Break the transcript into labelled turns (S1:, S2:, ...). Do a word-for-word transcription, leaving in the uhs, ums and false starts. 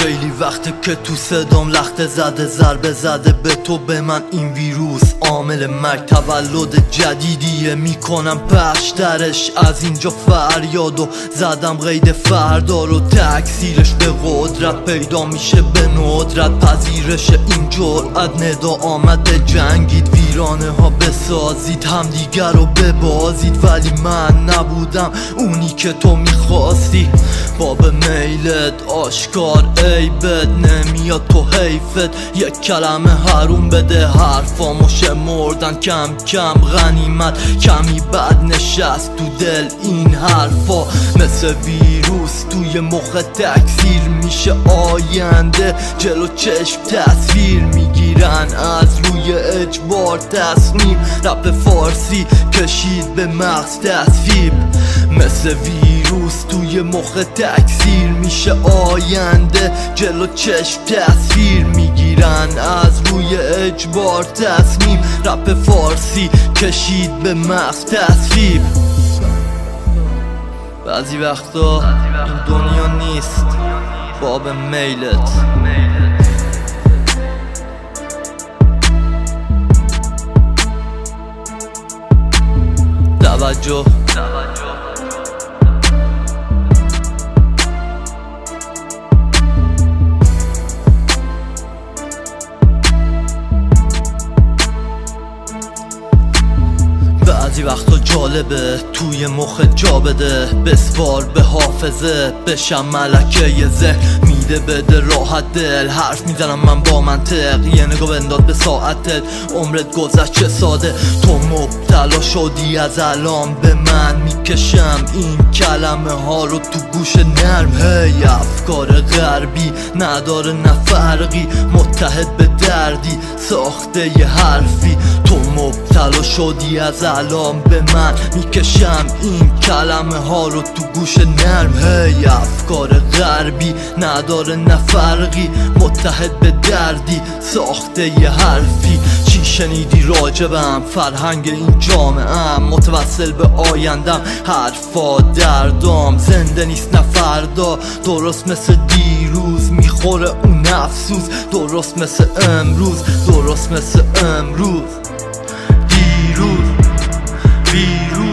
S1: خیلی وقته که تو صدام لخته زده، ضربه زده به تو به من این ویروس عامل مرگ. تولد جدیدیه میکنم پخش درش، از اینجا فریادو زدم قید فردا رو، تکثیرش به قدرت پیدا میشه به ندرت. پذیرش این جرأت ندا آمده جنگید، ویرانه ها بسازید همدیگر رو ببازید، ولی من نبودم اونی که تو میخواستی. باب میلت آشکار عیبت نمیاد تو حیفت، یک کلمه حروم بده حرفامو شمردن کم کم غنیمت، کمی بد نشست تو دل این حرفا، مثل ویروس توی مخ تکثیر میشه آینده، جلو چشم تصویر میگیرن از روی اجبار تصمیم. رپ فارسی کشید به مغز تصویب، مثل ویروس توی مخ تکثیر میشه آینده، جلو چشم تصویر میگیرن از روی اجبار تصمیم. رپ فارسی کشید به مغز تصویب. بعضی وقتا این دنیا نیست باب میلت. توجه بعضی وقتا جالبه توی مخ جا بده، بسوار به حافظه بشم ملکه یه ذهن، میده بده راحت دل، حرف میزنم من با منطق، یه نگاه بنداز به ساعتت، عمرت گذشت ساده، تو مبتلا شدی از الان به من میکشم این کلمه ها رو تو گوش نرم. هی افکار غربی نداره نه فرقی، متحد به دردی ساخته یه حرفی، تو مبتلا شدی از الان به من میکشم این کلمه ها رو تو گوش نرم. هی افکار غربی نداره نه فرقی، متحد به دردی ساخته یه حرفی. چی شنیدی راجبم؟ فرهنگ این جامعه متوسل به آیندم، حرفا دردام زنده نیست نه فردا، درست مثل دیروز میخوره اون افسوس، درست مثل امروز، درست مثل امروز. دیروز ویروس